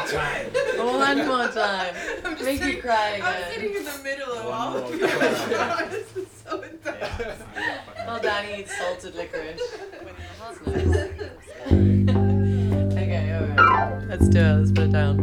time. One more time. Make you cry again. I'm sitting in the middle of One all more of you. time. This is so intense. Well, Danny eats salted licorice. Yeah. Okay, alright. Let's do it. Let's put it down.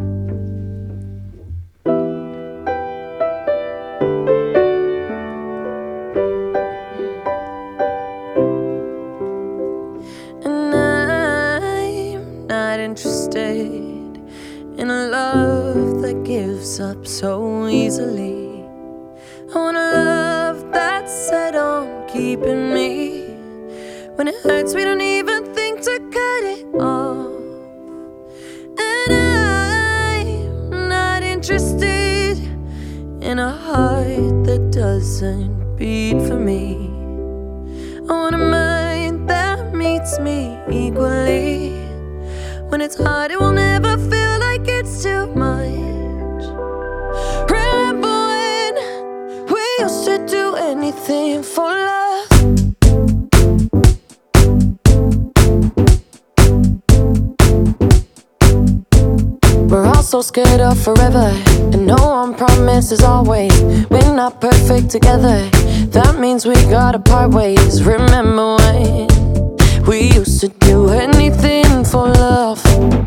And I'm not interested in a love that gives up so easily. I want a love that's set on keeping me. When it hurts, we don't even think to cut it off. And I'm not interested in a heart that doesn't beat for me. I want a mind that meets me equally. When it's hard, it will never feel like it's too much. Remember when we used to do anything for love? We're all so scared of forever, and no one promises always. We're not perfect together, that means we gotta part ways. Remember when we used to do anything for love?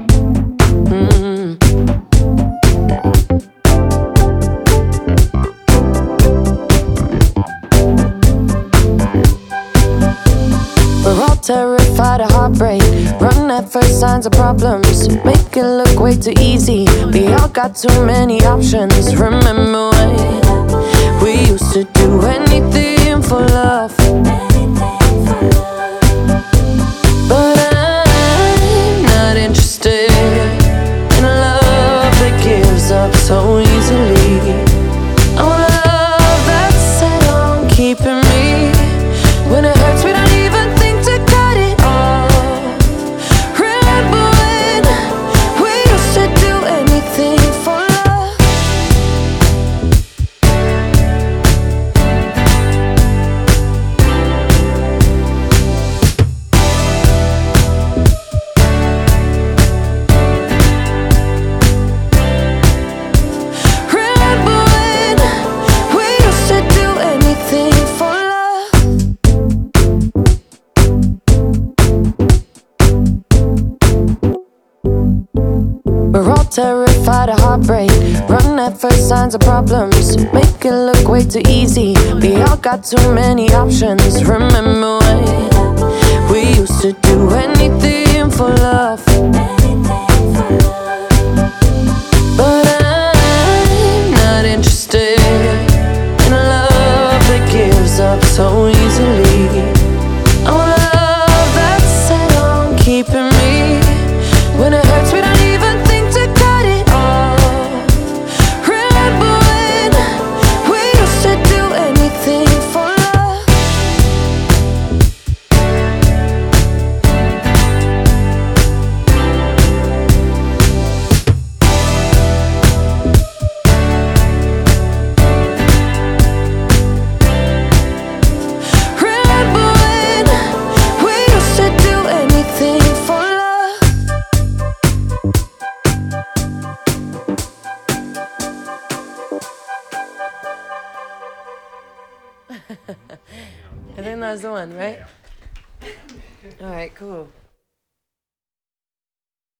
We're all terrified of heartbreak, run at first signs of problems, make it look way too easy. We all got too many options. Remember when we used to do anything for love? But I'm not interested in a love that gives up so easily. I want a love that's set on keeping me. When it hurts, we don't even think to cut it off. Remember when we used to do anything for love? Remember when we used to do anything for love? We're all terrified of heartbreak, run at first signs of problems, make it look way too easy. We all got too many options. Remember when we used to do anything for love? But I'm not interested in a love that gives up so easily. I want a love that's set on keeping me. When it hurts, we don't even think to cut it off. Remember when we used to do anything for love? Remember when we used to do anything for love? I think that was the one, right? All right, cool.